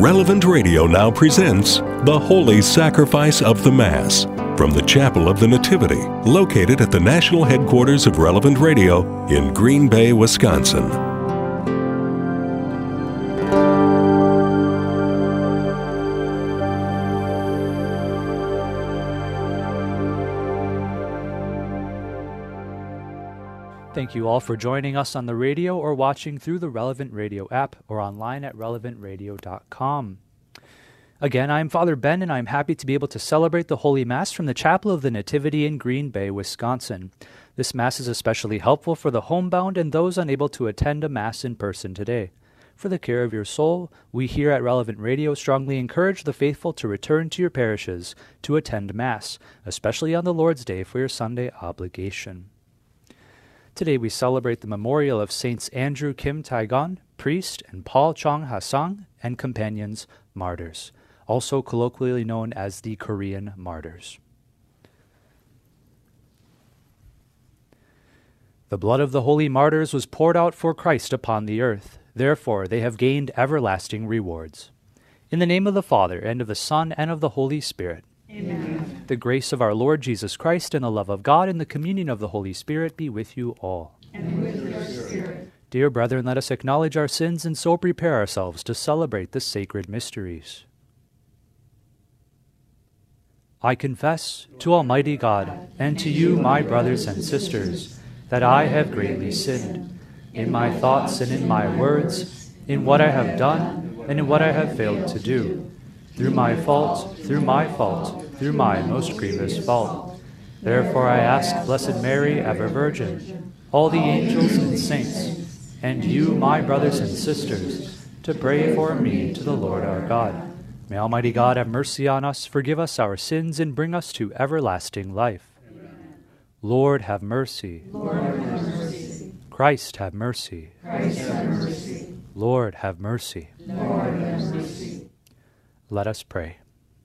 Relevant Radio now presents The Holy Sacrifice of the Mass from the Chapel of the Nativity, located at the national headquarters of Relevant Radio in Green Bay, Wisconsin. Thank you all for joining us on the radio or watching through the Relevant Radio app or online at relevantradio.com. Again, I'm Father Ben, and I'm happy to be able to celebrate the Holy Mass from the Chapel of the Nativity in Green Bay, Wisconsin. This Mass is especially helpful for the homebound and those unable to attend a Mass in person today. For the care of your soul, we here at Relevant Radio strongly encourage the faithful to return to your parishes to attend Mass, especially on the Lord's Day for your Sunday obligation. Today we celebrate the memorial of Saints Andrew Kim Tae-gon, priest, and Paul Chong Ha-sang, and companions, martyrs, also colloquially known as the Korean martyrs. The blood of the holy martyrs was poured out for Christ upon the earth. Therefore they have gained everlasting rewards. In the name of the Father, and of the Son, and of the Holy Spirit. Amen. The grace of our Lord Jesus Christ and the love of God and the communion of the Holy Spirit be with you all. And with your spirit. Dear brethren, let us acknowledge our sins and so prepare ourselves to celebrate the sacred mysteries. I confess to Almighty God and to you, my brothers and sisters, that I have greatly sinned in my thoughts and in my words, in what I have done and in what I have failed to do. Through my fault, through my most grievous fault. Therefore I ask Blessed Mary, ever Virgin, all the angels and saints, and you, my brothers and sisters, to pray for me to the Lord our God. May Almighty God have mercy on us, forgive us our sins, and bring us to everlasting life. Amen. Lord, have mercy. Lord, have mercy. Christ, have mercy. Christ, have mercy. Lord, have mercy. Lord, have mercy. Let us pray.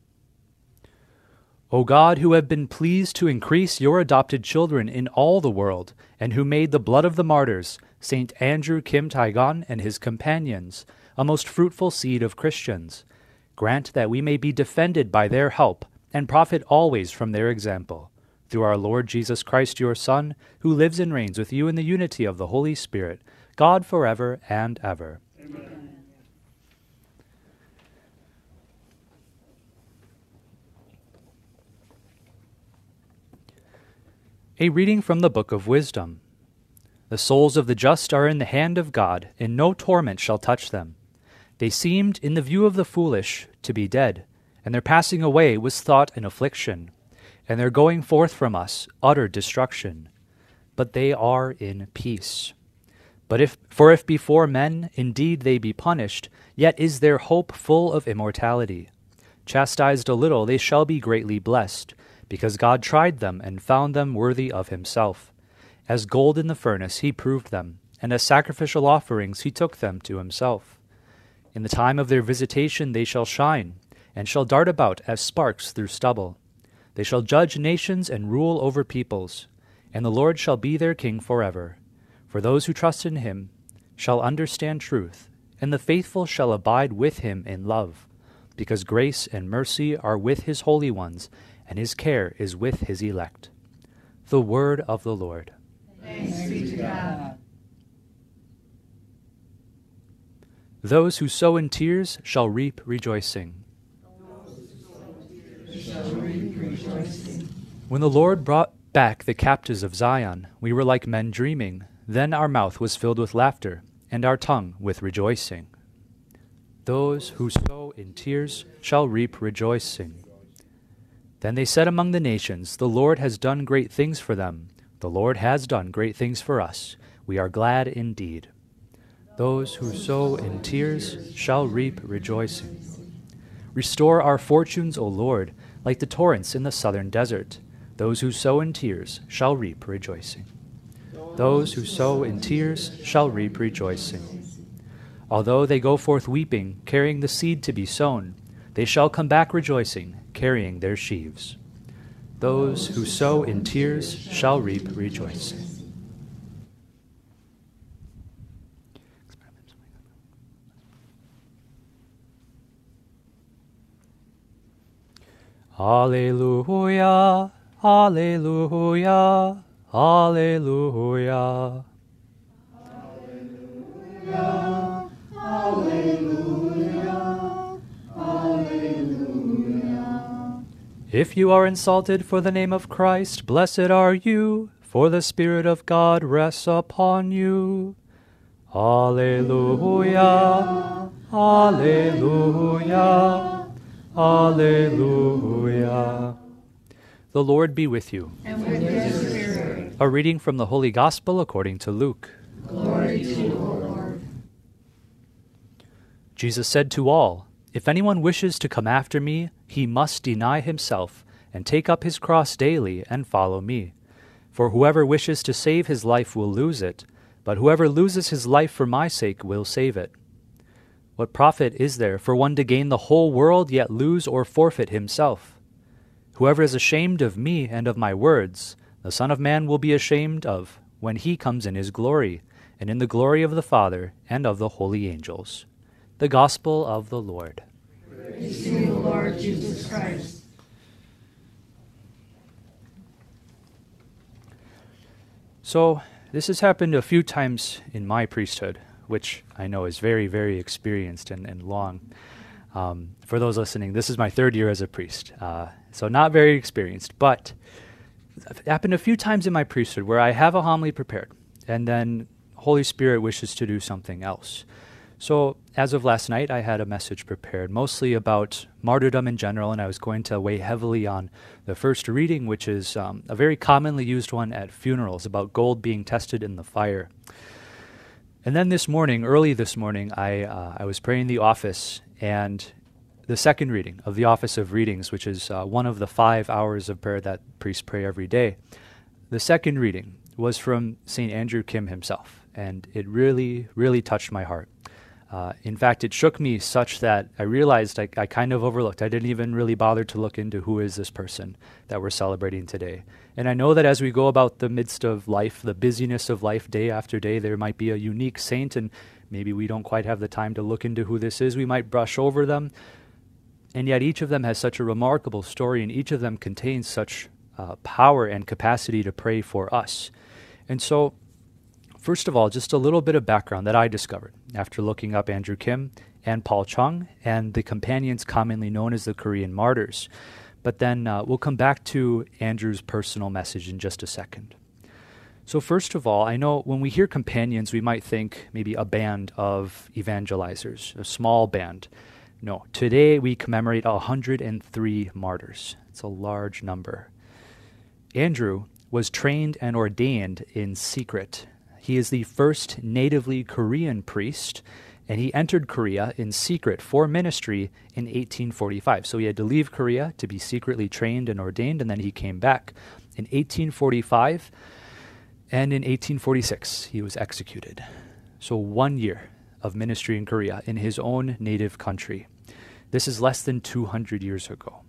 O God, who have been pleased to increase your adopted children in all the world, and who made the blood of the martyrs, Saint Andrew Kim Tae-gon and his companions, a most fruitful seed of Christians, grant that we may be defended by their help and profit always from their example. Through our Lord Jesus Christ, your Son, who lives and reigns with you in the unity of the Holy Spirit, God forever and ever. Amen. A reading from the Book of Wisdom. The souls of the just are in the hand of God, and no torment shall touch them. They seemed, in the view of the foolish, to be dead, and their passing away was thought an affliction, and their going forth from us utter destruction. But they are in peace. If before men indeed they be punished, yet is their hope full of immortality. Chastised a little, they shall be greatly blessed, because God tried them and found them worthy of himself. As gold in the furnace he proved them, and as sacrificial offerings he took them to himself. In the time of their visitation they shall shine, and shall dart about as sparks through stubble. They shall judge nations and rule over peoples, and the Lord shall be their king forever. For those who trust in him shall understand truth, and the faithful shall abide with him in love, because grace and mercy are with his holy ones, and his care is with his elect. The word of the Lord. Thanks be to God. Those who sow in tears shall reap rejoicing. When the Lord brought back the captives of Zion, we were like men dreaming. Then our mouth was filled with laughter, and our tongue with rejoicing. Those who sow in tears shall reap rejoicing. Then they said among the nations, the Lord has done great things for them. The Lord has done great things for us. We are glad indeed. Those who sow in tears shall reap rejoicing. Restore our fortunes, O Lord, like the torrents in the southern desert. Those who sow in tears shall reap rejoicing. Those who sow in tears shall reap rejoicing. Although they go forth weeping, carrying the seed to be sown, they shall come back rejoicing, carrying their sheaves. Those who sow in tears shall reap rejoicing. Alleluia, Alleluia, Alleluia. If you are insulted for the name of Christ, blessed are you, for the Spirit of God rests upon you. Alleluia, Alleluia, Alleluia. The Lord be with you. And with your spirit. A reading from the Holy Gospel according to Luke. Glory to you, O Lord. Jesus said to all, "If anyone wishes to come after me, he must deny himself and take up his cross daily and follow me. For whoever wishes to save his life will lose it, but whoever loses his life for my sake will save it. What profit is there for one to gain the whole world yet lose or forfeit himself? Whoever is ashamed of me and of my words, the Son of Man will be ashamed of when he comes in his glory, and in the glory of the Father and of the holy angels." The Gospel of the Lord. Praise to you, Lord Jesus Christ. So, this has happened a few times in my priesthood, which I know is very, very experienced and long. For those listening, this is my third year as a priest, so not very experienced, but it happened a few times in my priesthood where I have a homily prepared, and then Holy Spirit wishes to do something else. So, as of last night, I had a message prepared, mostly about martyrdom in general, and I was going to weigh heavily on the first reading, which is a very commonly used one at funerals, about gold being tested in the fire. And then this morning, early this morning, I was praying the office, and the second reading of the Office of Readings, which is one of the 5 hours of prayer that priests pray every day, the second reading was from St. Andrew Kim himself, and it really, really touched my heart. In fact, it shook me such that I realized I kind of overlooked. I didn't even really bother to look into who is this person that we're celebrating today. And I know that as we go about the midst of life, the busyness of life day after day, there might be a unique saint, and maybe we don't quite have the time to look into who this is. We might brush over them. And yet each of them has such a remarkable story, and each of them contains such power and capacity to pray for us. And so, first of all, just a little bit of background that I discovered after looking up Andrew Kim and Paul Chung and the companions commonly known as the Korean martyrs. But then we'll come back to Andrew's personal message in just a second. So first of all, I know when we hear companions, we might think maybe a band of evangelizers, a small band. No, today we commemorate 103 martyrs. It's a large number. Andrew was trained and ordained in secret. He is the first natively Korean priest, and he entered Korea in secret for ministry in 1845. So he had to leave Korea to be secretly trained and ordained, and then he came back in 1845, and in 1846 he was executed. So 1 year of ministry in Korea in his own native country. This is less than 200 years ago.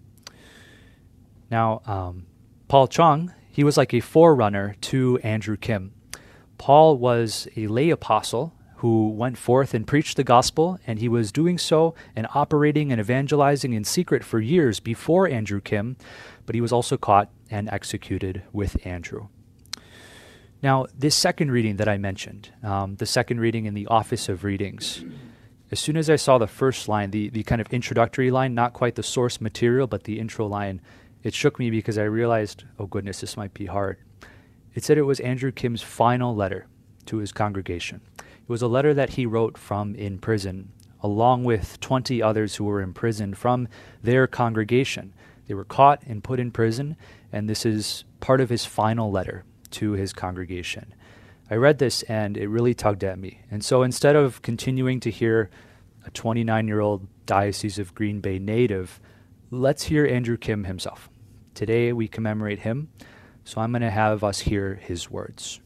Now, Paul Chung, he was like a forerunner to Andrew Kim. Paul was a lay apostle who went forth and preached the gospel, and he was doing so and operating and evangelizing in secret for years before Andrew Kim, but he was also caught and executed with Andrew. Now, this second reading that I mentioned, the second reading in the Office of Readings, as soon as I saw the first line, the kind of introductory line, not quite the source material, but the intro line, it shook me because I realized, oh goodness, this might be hard. It said it was Andrew Kim's final letter to his congregation. It was a letter that he wrote from in prison, along with 20 others who were imprisoned from their congregation. They were caught and put in prison, and this is part of his final letter to his congregation. I read this, and it really tugged at me. And so instead of continuing to hear a 29-year-old Diocese of Green Bay native, let's hear Andrew Kim himself. Today we commemorate him. So I'm going to have us hear his words.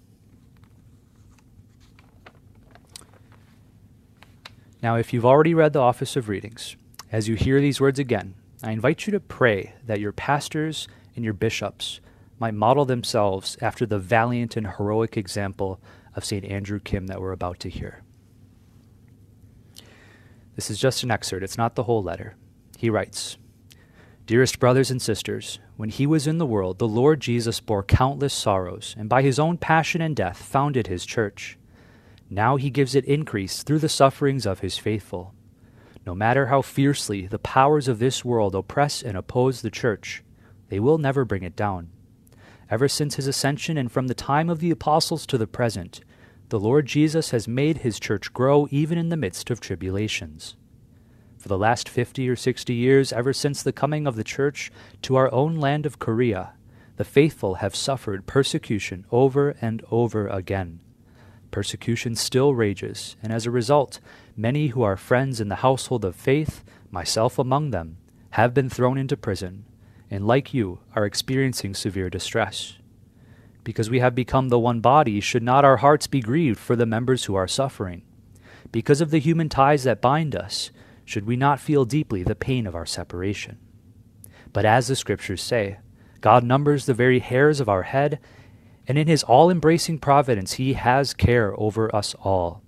Now, if you've already read the Office of Readings, as you hear these words again, I invite you to pray that your pastors and your bishops might model themselves after the valiant and heroic example of St. Andrew Kim that we're about to hear. This is just an excerpt. It's not the whole letter. He writes, Dearest brothers and sisters, when he was in the world, the Lord Jesus bore countless sorrows, and by his own passion and death founded his church. Now he gives it increase through the sufferings of his faithful. No matter how fiercely the powers of this world oppress and oppose the church, they will never bring it down. Ever since his ascension and from the time of the apostles to the present, the Lord Jesus has made his church grow even in the midst of tribulations. For the last 50 or 60 years, ever since the coming of the church to our own land of Korea, the faithful have suffered persecution over and over again. Persecution still rages, and as a result, many who are friends in the household of faith, myself among them, have been thrown into prison, and like you, are experiencing severe distress. Because we have become the one body, should not our hearts be grieved for the members who are suffering? Because of the human ties that bind us, should we not feel deeply the pain of our separation? But as the Scriptures say, God numbers the very hairs of our head, and in his all-embracing providence he has care over us all.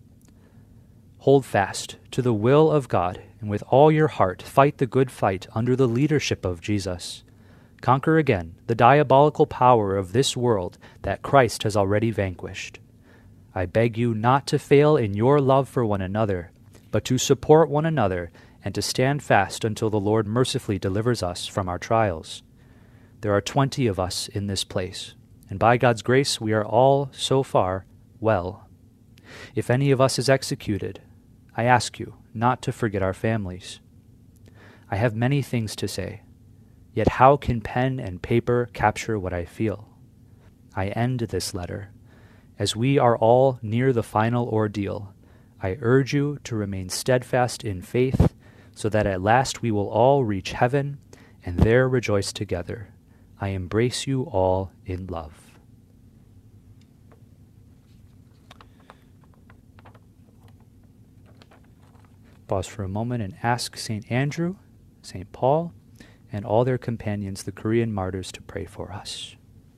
Hold fast to the will of God, and with all your heart fight the good fight under the leadership of Jesus. Conquer again the diabolical power of this world that Christ has already vanquished. I beg you not to fail in your love for one another, but to support one another and to stand fast until the Lord mercifully delivers us from our trials. There are 20 of us in this place, and by God's grace we are all, so far, well. If any of us is executed, I ask you not to forget our families. I have many things to say, yet how can pen and paper capture what I feel? I end this letter. As we are all near the final ordeal, I urge you to remain steadfast in faith, so that at last we will all reach heaven and there rejoice together. I embrace you all in love. Pause for a moment and ask St. Andrew, St. Paul, and all their companions, the Korean martyrs, to pray for us.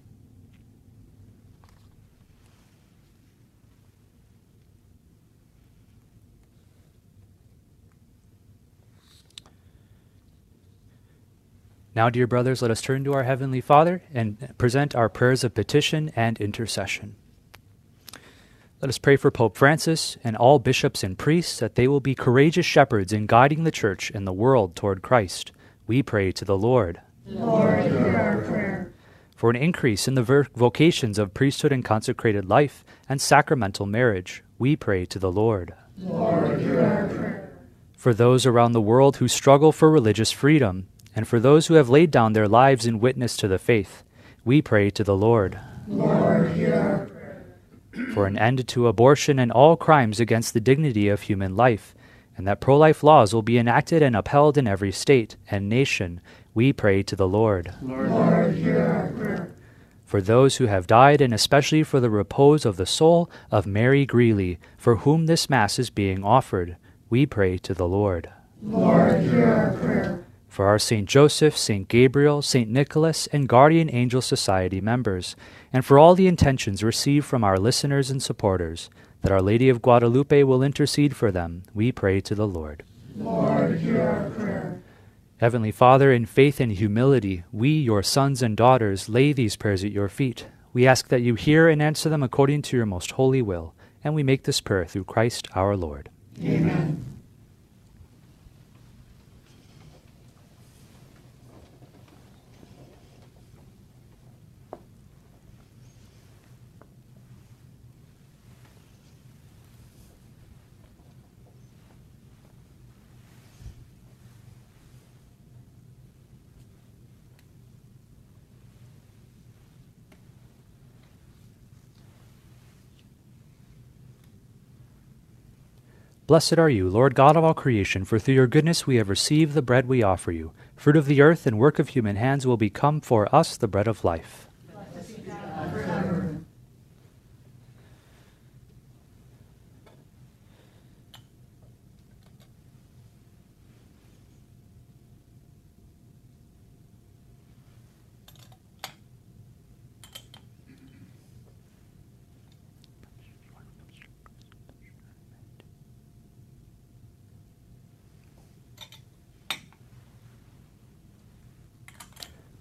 Now, dear brothers, let us turn to our Heavenly Father and present our prayers of petition and intercession. Let us pray for Pope Francis and all bishops and priests that they will be courageous shepherds in guiding the Church and the world toward Christ. We pray to the Lord. Lord, hear our prayer. For an increase in the vocations of priesthood and consecrated life and sacramental marriage, we pray to the Lord. Lord, hear our prayer. For those around the world who struggle for religious freedom, and for those who have laid down their lives in witness to the faith, we pray to the Lord. Lord, hear our prayer. For an end to abortion and all crimes against the dignity of human life, and that pro-life laws will be enacted and upheld in every state and nation, we pray to the Lord. Lord, hear our prayer. For those who have died, and especially for the repose of the soul of Mary Greeley, for whom this Mass is being offered, we pray to the Lord. Lord, hear our prayer. For our St. Joseph, St. Gabriel, St. Nicholas, and Guardian Angel Society members, and for all the intentions received from our listeners and supporters, that Our Lady of Guadalupe will intercede for them, we pray to the Lord. Lord, hear our prayer. Heavenly Father, in faith and humility, we, your sons and daughters, lay these prayers at your feet. We ask that you hear and answer them according to your most holy will, and we make this prayer through Christ our Lord. Amen. Blessed are you, Lord God of all creation, for through your goodness we have received the bread we offer you. Fruit of the earth and work of human hands will become for us the bread of life.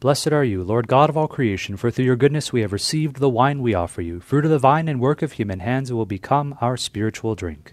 Blessed are you, Lord God of all creation, for through your goodness we have received the wine we offer you. Fruit of the vine and work of human hands, it will become our spiritual drink.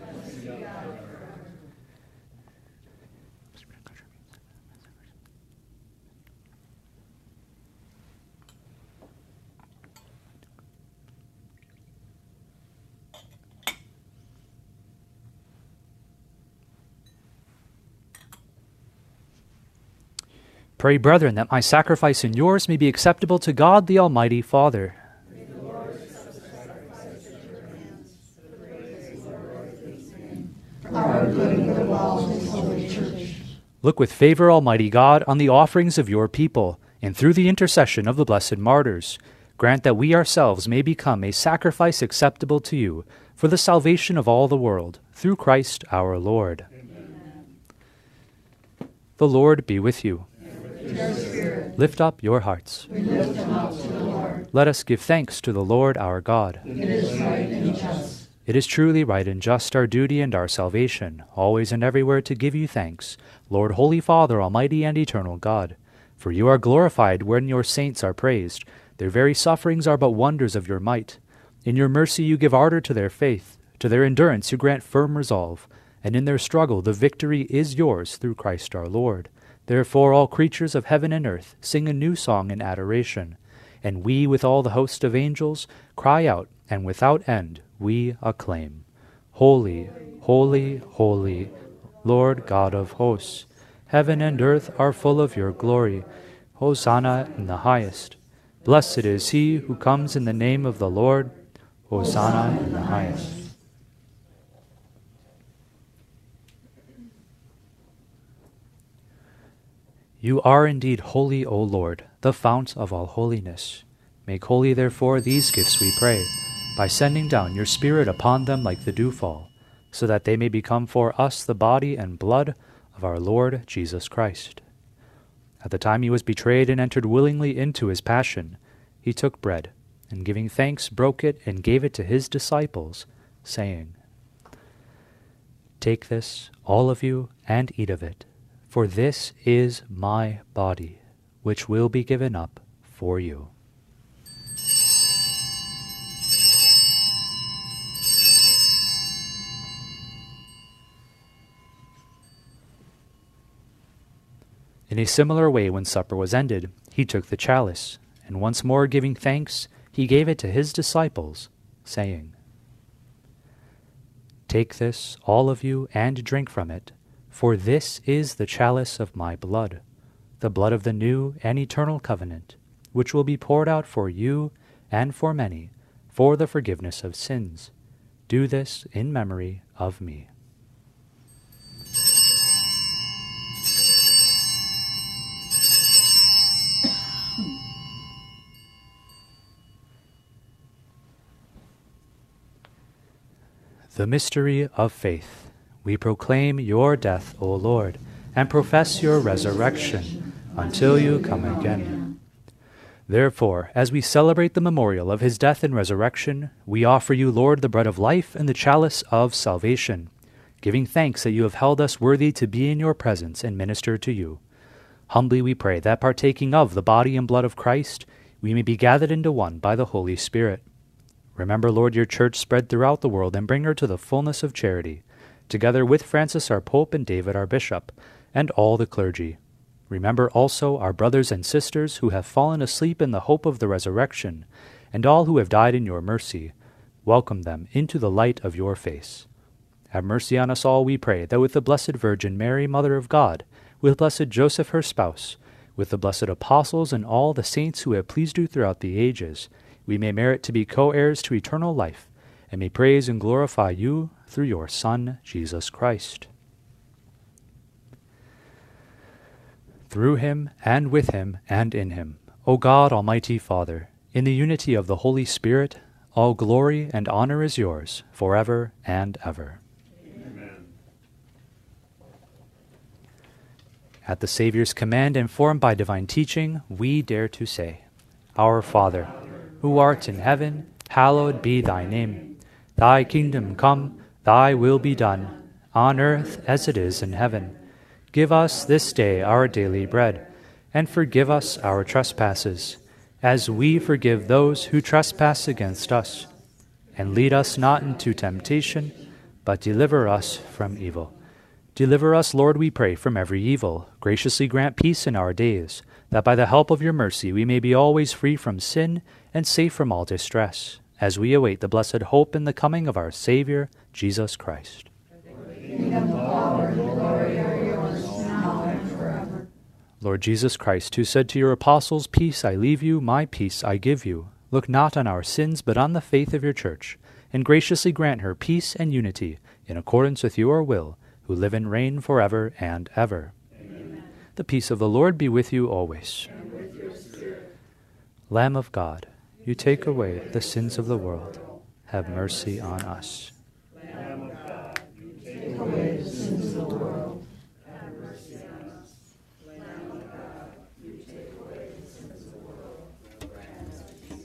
Pray, brethren, that my sacrifice and yours may be acceptable to God the Almighty Father. May the Lord accept the sacrifice at your hands, for the praise and glory of his name, for our good and the well of his holy church. Look with favor, Almighty God, on the offerings of your people, and through the intercession of the blessed martyrs, grant that we ourselves may become a sacrifice acceptable to you for the salvation of all the world, through Christ our Lord. Amen. The Lord be with you. Your spirit. Lift up your hearts. We lift them up to the Lord. Let us give thanks to the Lord our God. It is right and just. It is truly right and just, our duty and our salvation, always and everywhere to give you thanks, Lord, Holy Father, Almighty and eternal God. For you are glorified when your saints are praised. Their very sufferings are but wonders of your might. In your mercy you give ardor to their faith. To their endurance you grant firm resolve. And in their struggle the victory is yours through Christ our Lord. Therefore all creatures of heaven and earth sing a new song in adoration. And we with all the host of angels cry out, and without end we acclaim. Holy, holy, holy, Lord God of hosts. Heaven and earth are full of your glory. Hosanna in the highest. Blessed is he who comes in the name of the Lord. Hosanna in the highest. You are indeed holy, O Lord, the fount of all holiness. Make holy, therefore, these gifts, we pray, by sending down your Spirit upon them like the dewfall, so that they may become for us the body and blood of our Lord Jesus Christ. At the time he was betrayed and entered willingly into his passion, he took bread, and giving thanks, broke it and gave it to his disciples, saying, Take this, all of you, and eat of it. For this is my body, which will be given up for you. In a similar way, when supper was ended, he took the chalice, and once more giving thanks, he gave it to his disciples, saying, Take this, all of you, and drink from it. For this is the chalice of my blood, the blood of the new and eternal covenant, which will be poured out for you and for many, for the forgiveness of sins. Do this in memory of me. The mystery of faith. We proclaim your death, O Lord, and profess your resurrection until you come again. Therefore, as we celebrate the memorial of his death and resurrection, we offer you, Lord, the bread of life and the chalice of salvation, giving thanks that you have held us worthy to be in your presence and minister to you. Humbly we pray that, partaking of the body and blood of Christ, we may be gathered into one by the Holy Spirit. Remember, Lord, your church spread throughout the world and bring her to the fullness of charity, together with Francis our Pope and David our Bishop, and all the clergy. Remember also our brothers and sisters who have fallen asleep in the hope of the resurrection, and all who have died in your mercy. Welcome them into the light of your face. Have mercy on us all, we pray, that with the Blessed Virgin Mary, Mother of God, with blessed Joseph her spouse, with the blessed apostles and all the saints who have pleased you throughout the ages, we may merit to be co-heirs to eternal life, and may praise and glorify you through your Son, Jesus Christ. Through him, and with him, and in him, O God, Almighty Father, in the unity of the Holy Spirit, all glory and honor is yours, forever and ever. Amen. At the Saviour's command, informed by divine teaching, we dare to say, Our Father, who art in heaven, hallowed be thy name. Thy kingdom come, thy will be done, on earth as it is in heaven. Give us this day our daily bread, and forgive us our trespasses, as we forgive those who trespass against us. And lead us not into temptation, but deliver us from evil. Deliver us, Lord, we pray, from every evil. Graciously grant peace in our days, that by the help of your mercy we may be always free from sin and safe from all distress, as we await the blessed hope and the coming of our Savior, Jesus Christ. Lord Jesus Christ, who said to your apostles, "Peace I leave you, my peace I give you," look not on our sins, but on the faith of your church, and graciously grant her peace and unity, in accordance with your will, who live and reign forever and ever. Amen. The peace of the Lord be with you always. And with your spirit. Lamb of God, you take away the sins of the world. Have mercy on us. Lamb of God, you take away the sins of the world. Have mercy on us. Lamb of God, you take away the sins of the world. Grant us peace.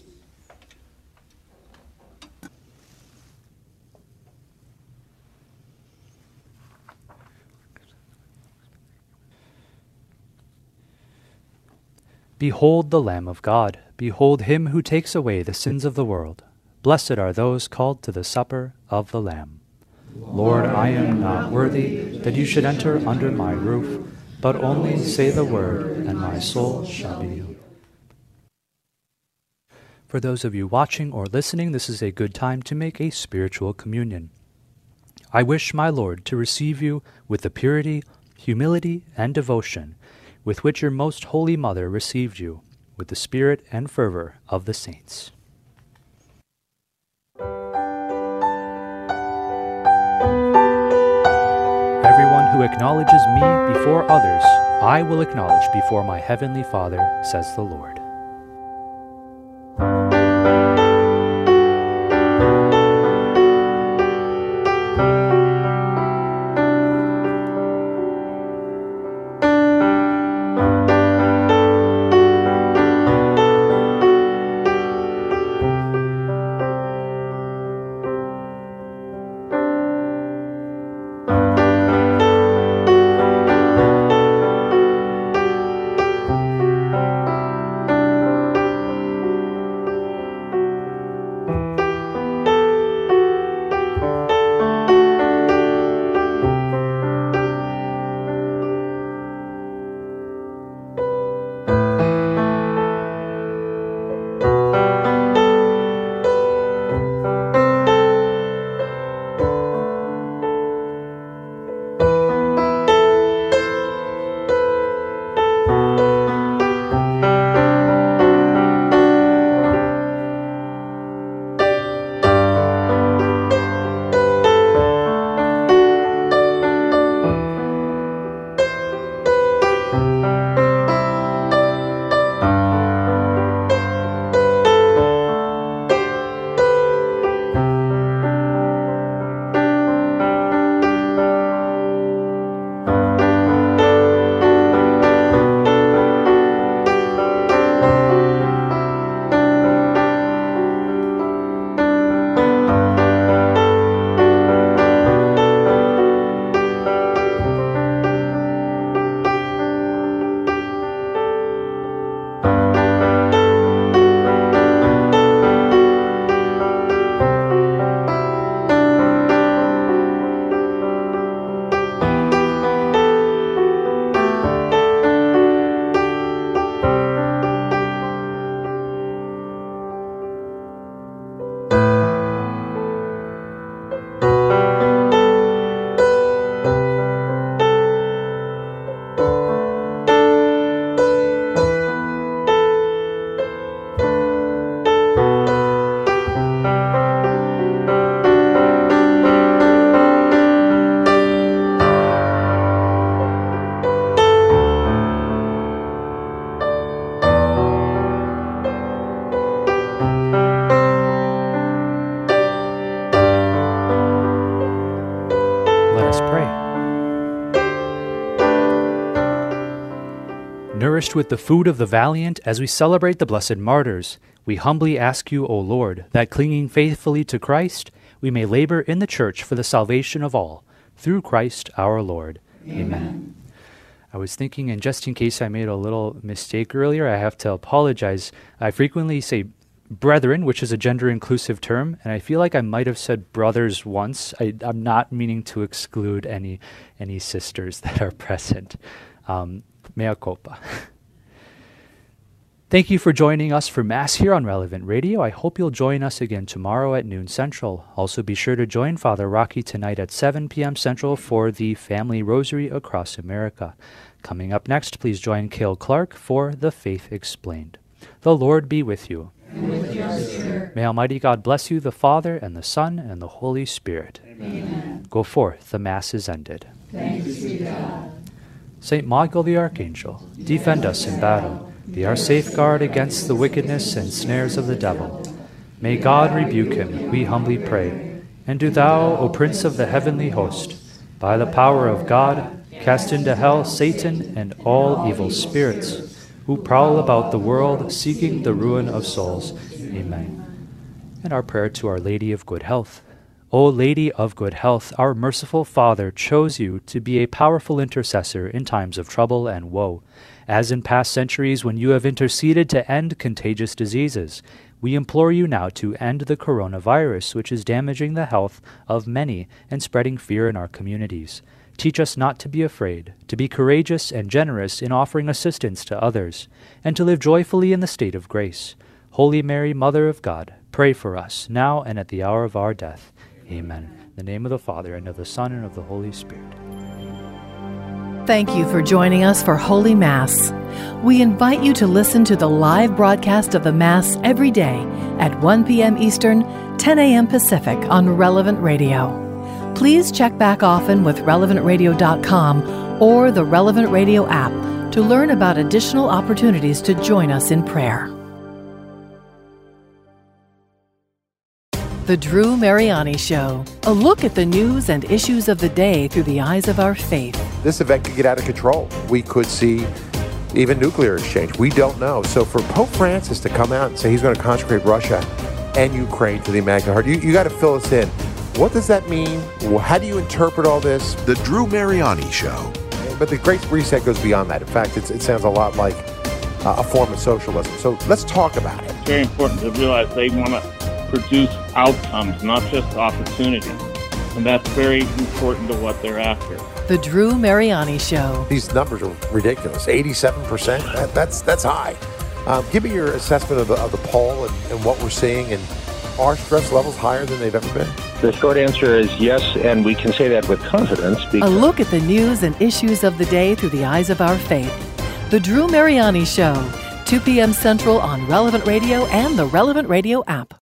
Behold the Lamb of God. Behold him who takes away the sins of the world. Blessed are those called to the supper of the Lamb. Lord, I am not worthy that you should enter under my roof, but only say the word, and my soul shall be healed. For those of you watching or listening, this is a good time to make a spiritual communion. I wish my Lord to receive you with the purity, humility, and devotion with which your most holy mother received you, with the spirit and fervor of the saints. Everyone who acknowledges me before others, I will acknowledge before my heavenly Father, says the Lord. Nourished with the food of the valiant as we celebrate the blessed martyrs, we humbly ask you, O Lord, that clinging faithfully to Christ, we may labor in the Church for the salvation of all, through Christ our Lord. Amen. I was thinking, and just in case I made a little mistake earlier, I have to apologize. I frequently say brethren, which is a gender-inclusive term, and I feel like I might have said brothers once. I'm not meaning to exclude any sisters that are present. Mea culpa. Thank you for joining us for Mass here on Relevant Radio. I hope you'll join us again tomorrow at noon Central. Also be sure to join Father Rocky tonight at 7 p.m. Central for the Family Rosary Across America. Coming up next, please join Cale Clark for The Faith Explained. The Lord be with you. And with your spirit. May Almighty God bless you, the Father, and the Son, and the Holy Spirit. Amen. Go forth, the Mass is ended. Thanks be to God. Saint Michael the Archangel, defend us in battle. Be our safeguard against the wickedness and snares of the devil. May God rebuke him, we humbly pray. And do thou, O Prince of the heavenly host, by the power of God, cast into hell Satan and all evil spirits, who prowl about the world seeking the ruin of souls. Amen. And our prayer to Our Lady of Good Health. O Lady of Good Health, our merciful Father chose you to be a powerful intercessor in times of trouble and woe. As in past centuries when you have interceded to end contagious diseases, we implore you now to end the coronavirus, which is damaging the health of many and spreading fear in our communities. Teach us not to be afraid, to be courageous and generous in offering assistance to others, and to live joyfully in the state of grace. Holy Mary, Mother of God, pray for us, now and at the hour of our death. Amen. In the name of the Father, and of the Son, and of the Holy Spirit. Thank you for joining us for Holy Mass. We invite you to listen to the live broadcast of the Mass every day at 1 p.m. Eastern, 10 a.m. Pacific on Relevant Radio. Please check back often with relevantradio.com or the Relevant Radio app to learn about additional opportunities to join us in prayer. The Drew Mariani Show. A look at the news and issues of the day through the eyes of our faith. This event could get out of control. We could see even nuclear exchange. We don't know. So for Pope Francis to come out and say he's going to consecrate Russia and Ukraine to the Immaculate Heart, you got to fill us in. What does that mean? How do you interpret all this? The Drew Mariani Show. But the Great Reset goes beyond that. In fact, it sounds a lot like a form of socialism. So let's talk about it. It's very important to realize they want to produce outcomes, not just opportunities. And that's very important to what they're after. The Drew Mariani Show. These numbers are ridiculous. 87%. That's high. Give me your assessment of the poll and what we're seeing. And are stress levels higher than they've ever been? The short answer is yes, and we can say that with confidence. A look at the news and issues of the day through the eyes of our faith. The Drew Mariani Show. 2 p.m. Central on Relevant Radio and the Relevant Radio app.